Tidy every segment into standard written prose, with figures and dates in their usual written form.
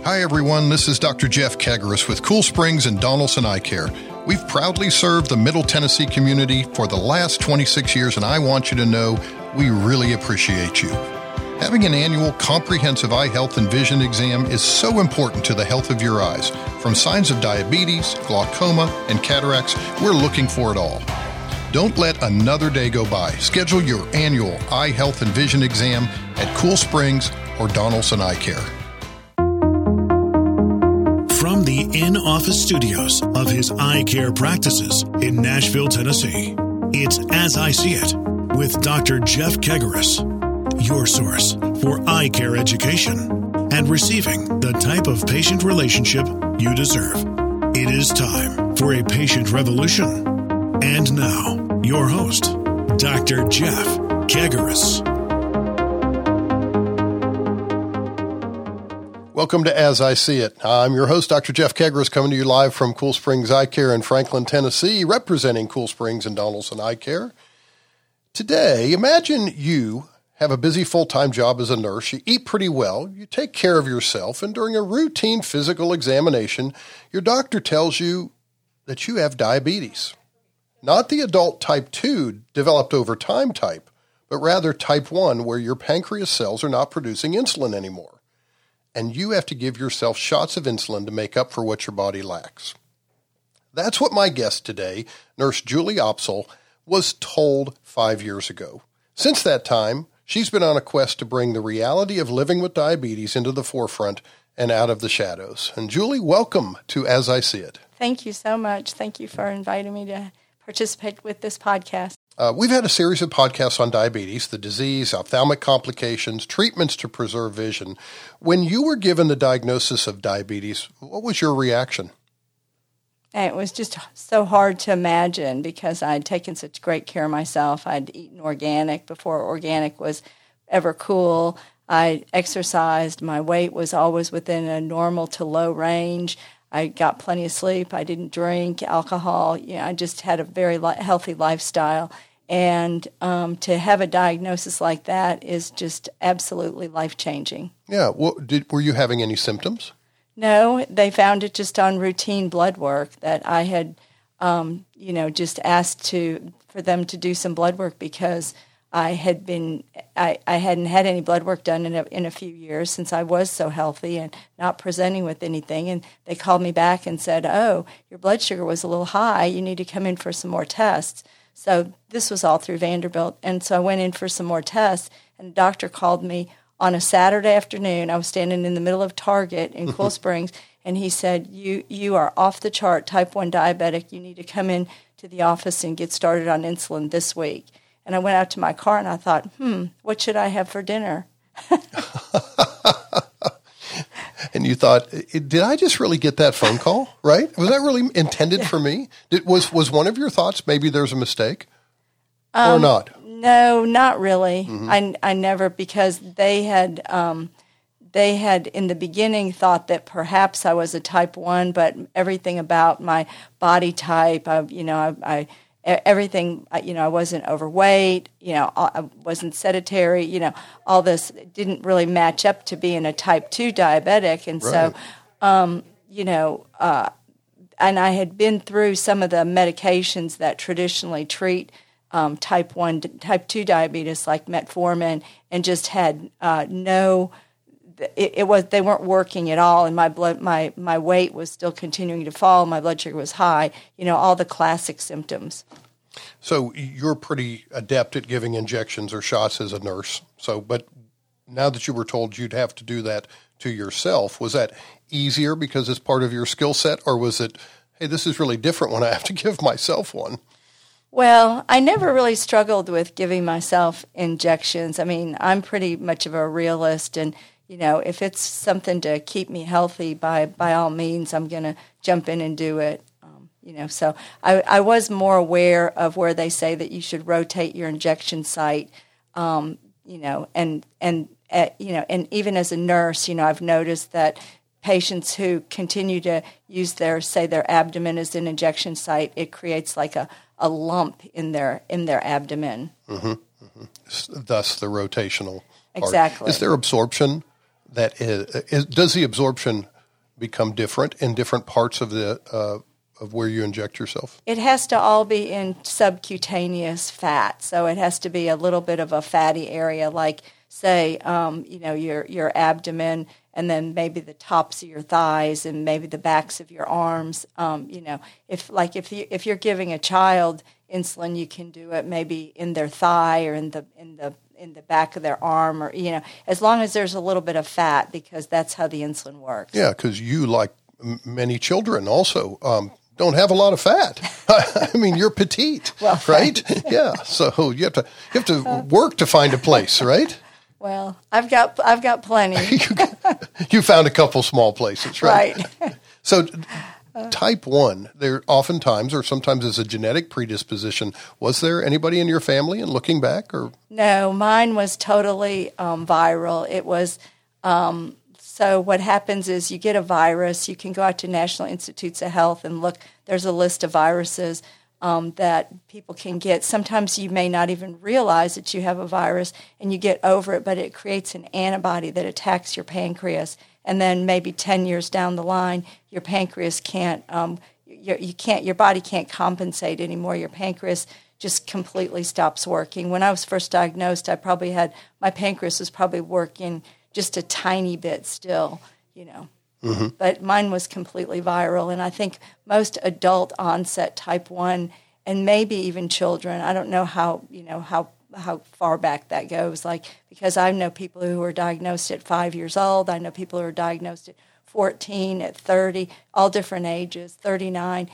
Hi everyone, this is Dr. Jeff Kegaris with Cool Springs and Donaldson Eye Care. We've proudly served the Middle Tennessee community for the last 26 years, and I want you to know we really appreciate you. Having an annual comprehensive eye health and vision exam is so important to the health of your eyes. From signs of diabetes, glaucoma, and cataracts, we're looking for it all. Don't let another day go by. Schedule your annual eye health and vision exam at Cool Springs or Donaldson Eye Care. From the in-office studios of his eye care practices in Nashville, Tennessee, it's As I See It with Dr. Jeff Kegaris, your source for eye care education and receiving the type of patient relationship you deserve. It is time for a patient revolution. And now, your host, Dr. Jeff Kegaris. Welcome to As I See It. I'm your host, Dr. Jeff Kegaris, coming to you live from Cool Springs Eye Care in Franklin, Tennessee, representing Cool Springs and Donaldson Eye Care. Today, imagine you have a busy full-time job as a nurse, you eat pretty well, you take care of yourself, and during a routine physical examination, your doctor tells you that you have diabetes. Not the adult type 2 developed over time type, but rather type 1 where your pancreas cells are not producing insulin anymore. And you have to give yourself shots of insulin to make up for what your body lacks. That's what my guest today, Nurse Julie Opsahl, was told 5 years ago. Since that time, she's been on a quest to bring the reality of living with diabetes into the forefront and out of the shadows. And Julie, welcome to As I See It. Thank you so much. Thank you for inviting me to participate with this podcast. We've had a series of podcasts on diabetes, the disease, ophthalmic complications, treatments to preserve vision. When you were given the diagnosis of diabetes, what was your reaction? It was just so hard to imagine because I'd taken such great care of myself. I'd eaten organic before organic was ever cool. I exercised. My weight was always within a normal to low range. I got plenty of sleep. I didn't drink alcohol. I just had a very healthy lifestyle. And to have a diagnosis like that is just absolutely life-changing. Yeah. Well, were you having any symptoms? No, they found it just on routine blood work that I had, just asked for them to do some blood work because I hadn't had any blood work done in a few years since I was so healthy and not presenting with anything. And they called me back and said, "Oh, your blood sugar was a little high. You need to come in for some more tests." So this was all through Vanderbilt. And so I went in for some more tests, and the doctor called me on a Saturday afternoon. I was standing in the middle of Target in Cool Springs, and he said, you are off the chart, type 1 diabetic. You need to come in to the office and get started on insulin this week. And I went out to my car and I thought, what should I have for dinner? And you thought, did I just really get that phone call, right? Was that really intended for me? Was one of your thoughts maybe there's a mistake or not? No, not really. Mm-hmm. I never, because they had in the beginning thought that perhaps I was a type 1, but everything about my body type, everything, I wasn't overweight, I wasn't sedentary, all this didn't really match up to being a type 2 diabetic. And right. So, and I had been through some of the medications that traditionally treat type 2 diabetes, like metformin, and just had they weren't working at all, and my weight was still continuing to fall. My blood sugar was high. All the classic symptoms. So you're pretty adept at giving injections or shots as a nurse. But now that you were told you'd have to do that to yourself, was that easier because it's part of your skill set, or was it, hey, this is really different when I have to give myself one? Well, I never really struggled with giving myself injections. I mean, I'm pretty much of a realist, and if it's something to keep me healthy, by all means, I'm going to jump in and do it. So I was more aware of where they say that you should rotate your injection site, and even as a nurse, I've noticed that patients who continue to use their abdomen as an injection site, it creates like a lump in their abdomen. Mm-hmm, mm-hmm. Thus the rotational part. Exactly. Is there absorption? Does the absorption become different in different parts of the of where you inject yourself? It has to all be in subcutaneous fat, so it has to be a little bit of a fatty area, like say, your abdomen, and then maybe the tops of your thighs, and maybe the backs of your arms. If you're giving a child insulin, you can do it maybe in their thigh or in the back of their arm, or as long as there's a little bit of fat, because that's how the insulin works. Yeah, because you, like many children, also don't have a lot of fat. I mean, you're petite, well, right? Yeah, so you have to work to find a place, right? Well, I've got plenty. You found a couple small places, right? Right. So type 1, there oftentimes or sometimes is a genetic predisposition. Was there anybody in your family, and looking back? Or No, mine was totally viral. It was, so what happens is you get a virus, you can go out to National Institutes of Health and look. There's a list of viruses that people can get. Sometimes you may not even realize that you have a virus, and you get over it, but it creates an antibody that attacks your pancreas. And then maybe 10 years down the line, your pancreas can't, your body can't compensate anymore. Your pancreas just completely stops working. When I was first diagnosed, my pancreas was probably working just a tiny bit still, Mm-hmm. But mine was completely viral, and I think most adult onset type 1, and maybe even children, I don't know how far back that goes, because I know people who were diagnosed at 5 years old, I know people who are diagnosed at 14, at 30, all different ages, 39,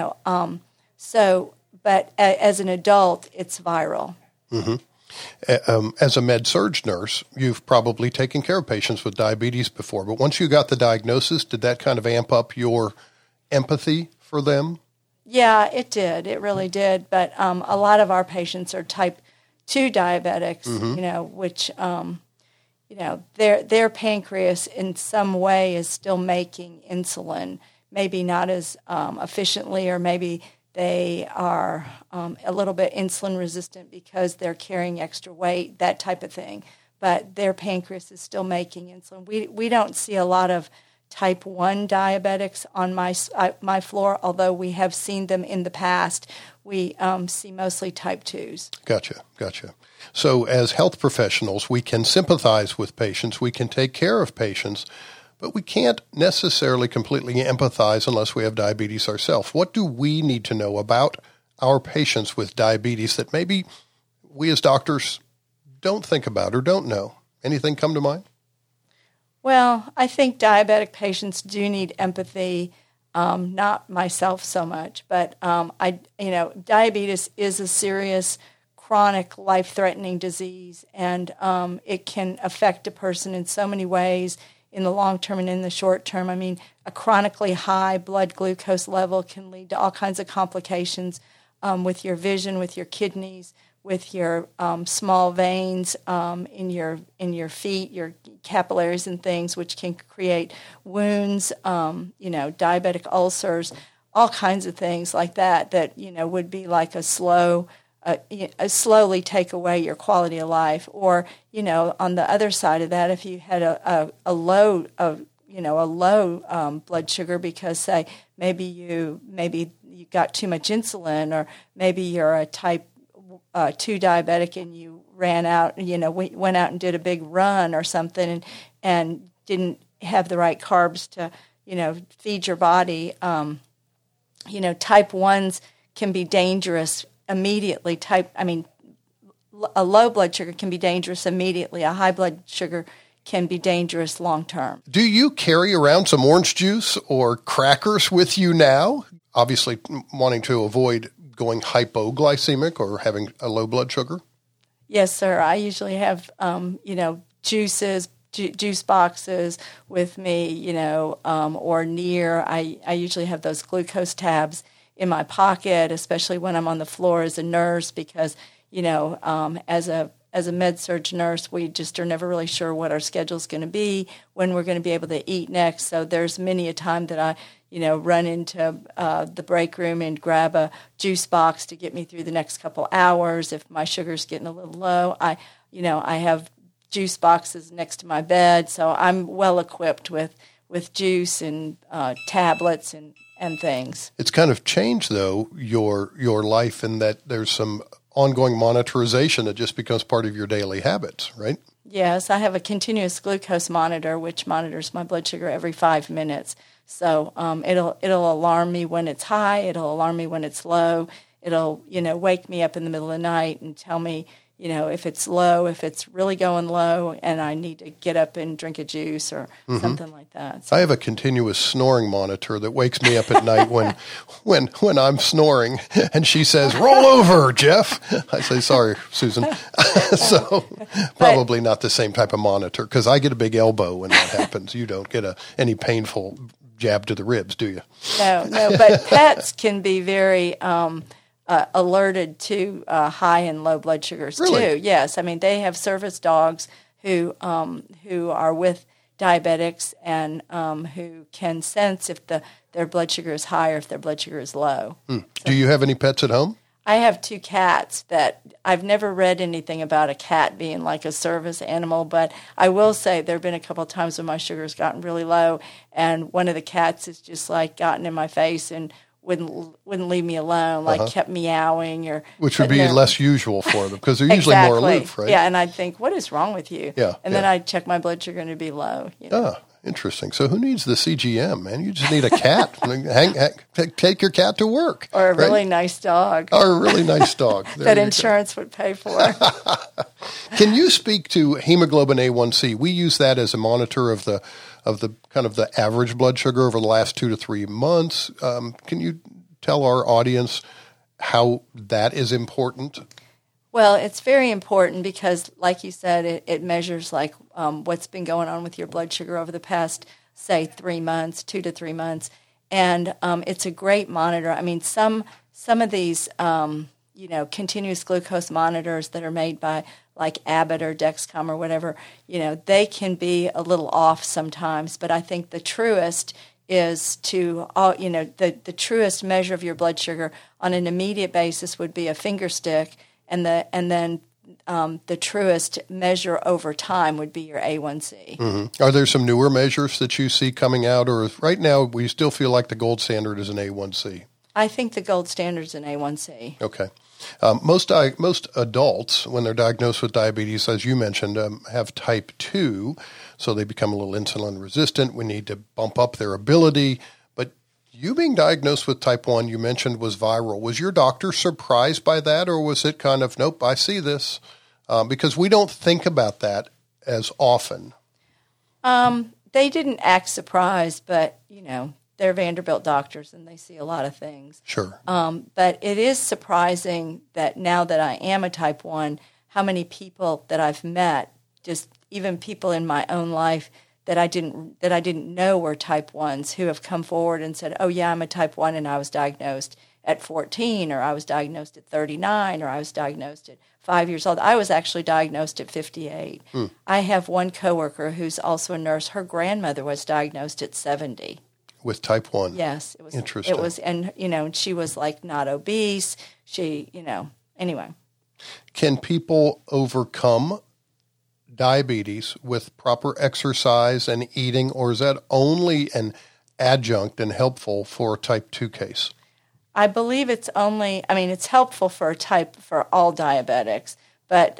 but as an adult, it's viral. Mm-hmm. As a med-surg nurse, you've probably taken care of patients with diabetes before, but once you got the diagnosis, did that kind of amp up your empathy for them? Yeah, it did. It really did. But a lot of our patients are type 2 diabetics, mm-hmm. Which, their pancreas in some way is still making insulin, maybe not as efficiently, or maybe they are a little bit insulin resistant because they're carrying extra weight, that type of thing. But their pancreas is still making insulin. We don't see a lot of type 1 diabetics on my floor, although we have seen them in the past. We see mostly type 2s. Gotcha. So as health professionals, we can sympathize with patients, we can take care of patients, but we can't necessarily completely empathize unless we have diabetes ourselves. What do we need to know about our patients with diabetes that maybe we as doctors don't think about or don't know? Anything come to mind? Well, I think diabetic patients do need empathy, not myself so much, but diabetes is a serious, chronic, life-threatening disease, and it can affect a person in so many ways, in the long term and in the short term. I mean, a chronically high blood glucose level can lead to all kinds of complications with your vision, with your kidneys, with your small veins in your feet, your capillaries and things, which can create wounds, diabetic ulcers, all kinds of things like that would be like a slowly take away your quality of life. Or, on the other side of that, if you had a low blood sugar because, say, maybe you got too much insulin, or maybe you're a type 2 diabetic and you ran out, went out and did a big run or something and didn't have the right carbs to, feed your body. Type 1s can be dangerous immediately. A low blood sugar can be dangerous immediately. A high blood sugar can be dangerous long term. Do you carry around some orange juice or crackers with you now? Obviously, wanting to avoid going hypoglycemic or having a low blood sugar? Yes, sir. I usually have, juices, juice boxes with me, or near. I usually have those glucose tabs in my pocket, especially when I'm on the floor as a nurse, because, as a med-surg nurse, we just are never really sure what our schedule's going to be, when we're going to be able to eat next. So there's many a time that I run into the break room and grab a juice box to get me through the next couple hours. If my sugar's getting a little low, I have juice boxes next to my bed, so I'm well equipped with with juice and tablets and things. It's kind of changed, though, your life in that there's some ongoing monitorization that just becomes part of your daily habits, right? Yes, I have a continuous glucose monitor, which monitors my blood sugar every 5 minutes. So it'll alarm me when it's high. It'll alarm me when it's low. It'll, wake me up in the middle of the night and tell me, if it's low, if it's really going low, and I need to get up and drink a juice or something like that. So. I have a continuous snoring monitor that wakes me up at night when I'm snoring, and she says, "Roll over, Jeff." I say, "Sorry, Susan." So probably not the same type of monitor, because I get a big elbow when that happens. You don't get any painful jab to the ribs, do you? No, but pets can be very alerted to high and low blood sugars Really? too. Yes, I mean they have service dogs who are with diabetics and who can sense if their blood sugar is high or if their blood sugar is low. So, do you have any pets at home? I have 2 cats that I've never read anything about a cat being like a service animal, but I will say there have been a couple of times when my sugar's gotten really low, and one of the cats has just like gotten in my face and wouldn't leave me alone, like kept meowing or which would be less usual for them because they're usually more aloof, right? Yeah, and I'd think, what is wrong with you? Yeah, and then I'd check my blood sugar and it'd be low. Ah, interesting. So who needs the CGM, man? You just need a cat. Take your cat to work. Or a really nice dog. Or a really nice dog. That insurance would pay for. Can you speak to hemoglobin A1C? We use that as a monitor of the kind of the average blood sugar over the last 2 to 3 months. Can you tell our audience how that is important? Well, it's very important because, like you said, it measures like what's been going on with your blood sugar over the past, say, 3 months, 2 to 3 months, and it's a great monitor. I mean, some of these, continuous glucose monitors that are made by like Abbott or Dexcom or whatever, they can be a little off sometimes. But I think the truest is the truest measure of your blood sugar on an immediate basis would be a finger stick. And then the truest measure over time would be your A1C. Mm-hmm. Are there some newer measures that you see coming out, or right now we still feel like the gold standard is an A1C? I think the gold standard is an A1C. Okay. Most adults, when they're diagnosed with diabetes, as you mentioned, have type 2, so they become a little insulin resistant. We need to bump up their ability. You being diagnosed with type 1, you mentioned, was viral. Was your doctor surprised by that, or was it kind of, nope, I see this? Because we don't think about that as often. They didn't act surprised, but, they're Vanderbilt doctors and they see a lot of things. Sure. But it is surprising that now that I am a type 1, how many people that I've met, just even people in my own life, that I didn't know were type 1s who have come forward and said, oh, yeah, I'm a type 1 and I was diagnosed at 14 or I was diagnosed at 39 or I was diagnosed at 5 years old. I was actually diagnosed at 58. I have one coworker who's also a nurse. Her grandmother was diagnosed at 70. With type 1? Yes. It was, interesting. It was, and, she was like not obese. She, anyway. Can people overcome diabetes with proper exercise and eating, or is that only an adjunct and helpful for a type 2 case? I believe it's helpful for all diabetics, but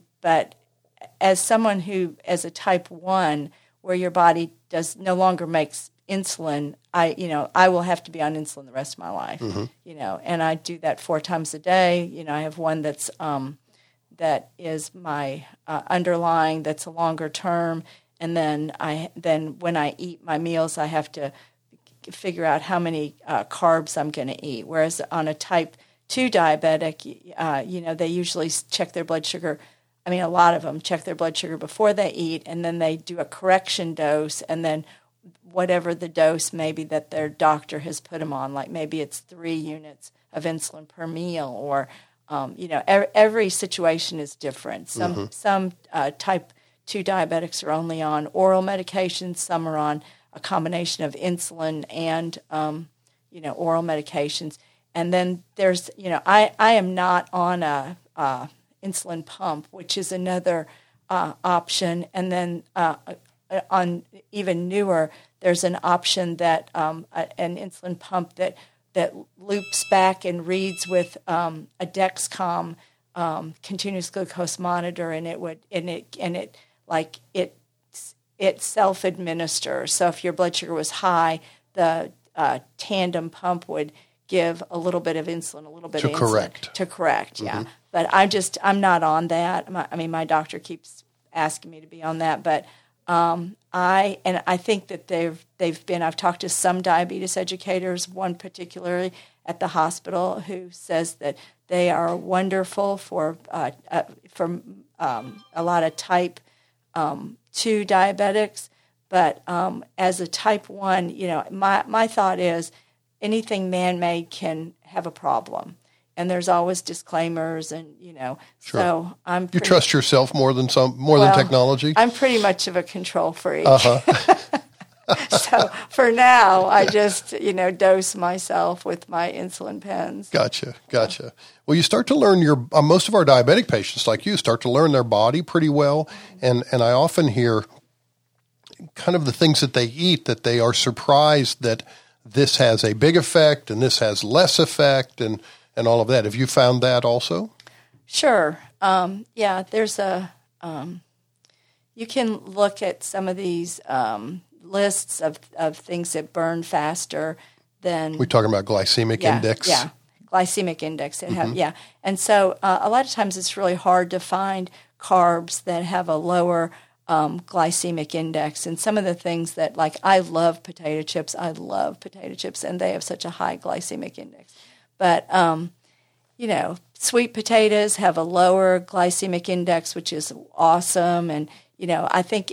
as someone who, as a type 1, where your body no longer makes insulin, I will have to be on insulin the rest of my life, and I do that 4 times a day. I have one that's, that is my underlying, that's a longer term, and then when I eat my meals, I have to figure out how many carbs I'm going to eat. Whereas on a type 2 diabetic, they usually check their blood sugar. I mean, a lot of them check their blood sugar before they eat, and then they do a correction dose, and then whatever the dose maybe that their doctor has put them on, like maybe it's 3 units of insulin per meal, or every situation is different. Some type 2 diabetics are only on oral medications. Some are on a combination of insulin and, oral medications. And then there's, I am not on a insulin pump, which is another option. And then on even newer, there's an option that an insulin pump that loops back and reads with a Dexcom continuous glucose monitor, and it self-administers. So if your blood sugar was high, the Tandem pump would give a little bit of insulin, to correct. Yeah. Mm-hmm. But I'm not on that. My doctor keeps asking me to be on that, but I think that I've talked to some diabetes educators, one particularly at the hospital, who says that they are wonderful for a lot of type 2 diabetics. But as a type 1, my thought is anything man-made can have a problem. And there's always disclaimers, and Sure. So you trust yourself more than technology. I'm pretty much of a control freak. So for now, I just dose myself with my insulin pens. Gotcha. Well, you start to learn most of our diabetic patients, like you, start to learn their body pretty well, and I often hear kind of the things that they eat that they are surprised that this has a big effect and this has less effect and all of that. Have you found that also? Sure. There's you can look at some of these lists of things that burn faster than... We're talking about glycemic index? Yeah, glycemic index. And so a lot of times it's really hard to find carbs that have a lower glycemic index. And some of the things that, like, I love potato chips, and they have such a high glycemic index. But, sweet potatoes have a lower glycemic index, which is awesome. And, I think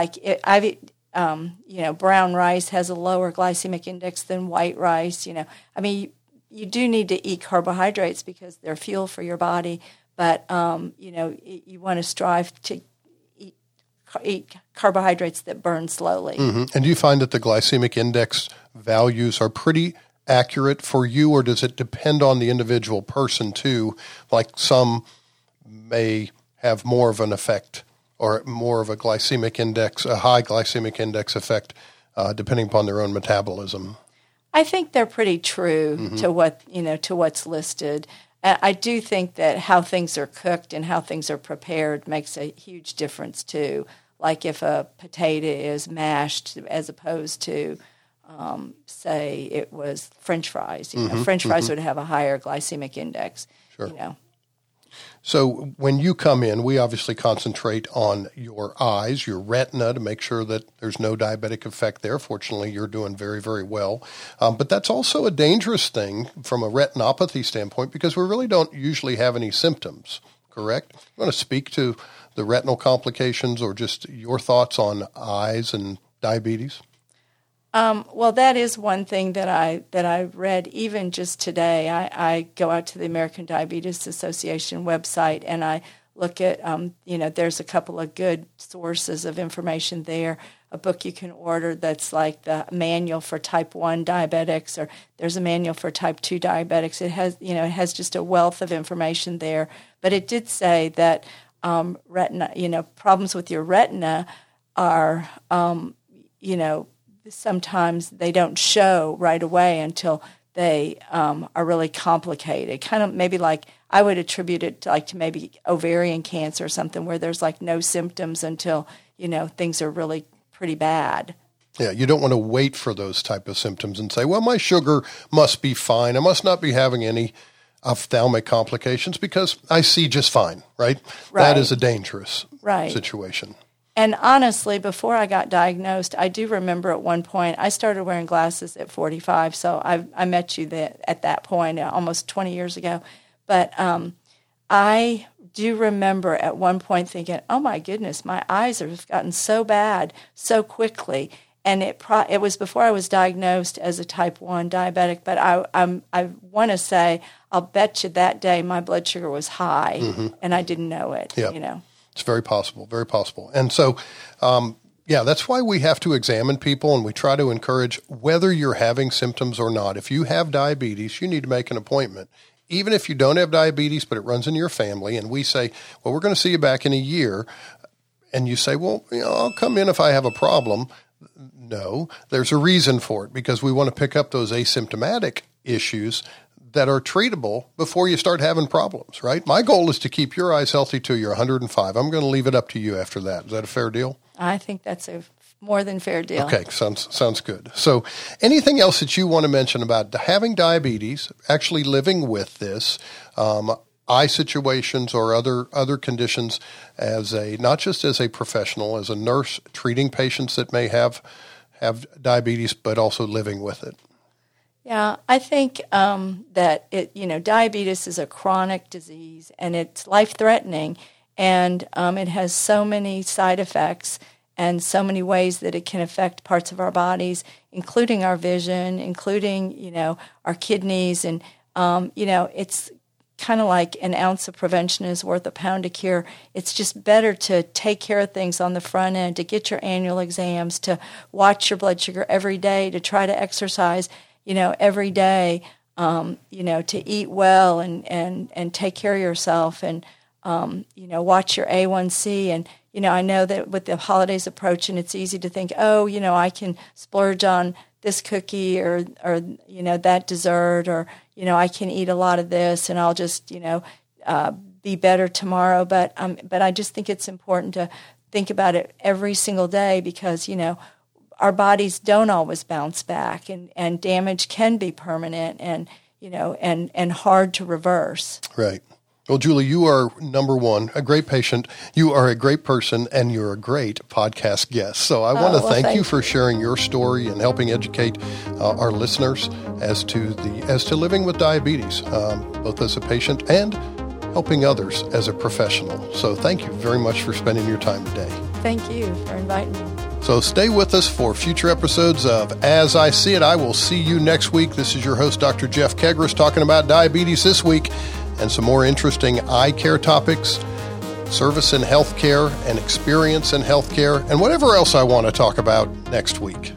brown rice has a lower glycemic index than white rice. You do need to eat carbohydrates because they're fuel for your body. But, you want to strive to eat carbohydrates that burn slowly. Mm-hmm. And do you find that the glycemic index values are pretty accurate for you, or does it depend on the individual person too? Like some may have more of an effect or more of a high glycemic index effect, depending upon their own metabolism. I think they're pretty true to what's listed. I do think that how things are cooked and how things are prepared makes a huge difference too. Like if a potato is mashed as opposed to, say, it was French fries. French fries would have a higher glycemic index. Sure. So when you come in, we obviously concentrate on your eyes, your retina, to make sure that there's no diabetic effect there. Fortunately, you're doing very, very well. But that's also a dangerous thing from a retinopathy standpoint because we really don't usually have any symptoms, correct? You want to speak to the retinal complications or just your thoughts on eyes and diabetes? Well, that is one thing that I read even just today. I go out to the American Diabetes Association website and I look at, there's a couple of good sources of information there. A book you can order that's like the manual for type 1 diabetics, or there's a manual for type 2 diabetics. It has just a wealth of information there. But it did say that retina, problems with your retina are, sometimes they don't show right away until they are really complicated. Kind of maybe like I would attribute it to maybe ovarian cancer or something where there's like no symptoms until, things are really pretty bad. Yeah, you don't want to wait for those type of symptoms and say, well, my sugar must be fine. I must not be having any ophthalmic complications because I see just fine, right? That is a dangerous situation. And honestly, before I got diagnosed, I do remember at one point, I started wearing glasses at 45, so I met you at that point almost 20 years ago. But I do remember at one point thinking, oh my goodness, my eyes have gotten so bad so quickly. And it was before I was diagnosed as a type 1 diabetic, but I want to say, I'll bet you that day my blood sugar was high, and I didn't know it, It's very possible, very possible. And so, that's why we have to examine people, and we try to encourage whether you're having symptoms or not. If you have diabetes, you need to make an appointment. Even if you don't have diabetes, but it runs in your family, and we say, well, we're going to see you back in a year, and you say, well, I'll come in if I have a problem, No, there's a reason for it, because we want to pick up those asymptomatic issues that are treatable before you start having problems, right? My goal is to keep your eyes healthy till you're 105. I'm going to leave it up to you after that. Is that a fair deal? I think that's a more than fair deal. Okay, sounds good. So anything else that you want to mention about having diabetes, actually living with this, eye situations or other conditions, as not just as a professional, as a nurse treating patients that may have diabetes, but also living with it? Yeah, I think that diabetes is a chronic disease and it's life-threatening, and it has so many side effects and so many ways that it can affect parts of our bodies, including our vision, including our kidneys, and it's kind of like an ounce of prevention is worth a pound of cure. It's just better to take care of things on the front end, to get your annual exams, to watch your blood sugar every day, to try to exercise every day, to eat well and take care of yourself, and, watch your A1C. And, I know that with the holidays approaching, it's easy to think, I can splurge on this cookie or that dessert, or, I can eat a lot of this and I'll just, be better tomorrow. But I just think it's important to think about it every single day, because, our bodies don't always bounce back, and damage can be permanent and hard to reverse. Right. Well, Julie, you are number one, a great patient. You are a great person, and you're a great podcast guest. So I want to thank you for sharing your story and helping educate our listeners as to living with diabetes, both as a patient and helping others as a professional. So thank you very much for spending your time today. Thank you for inviting me. So stay with us for future episodes of As I See It. I will see you next week. This is your host, Dr. Jeff Kegris, talking about diabetes this week and some more interesting eye care topics, service in healthcare and experience in healthcare, and whatever else I want to talk about next week.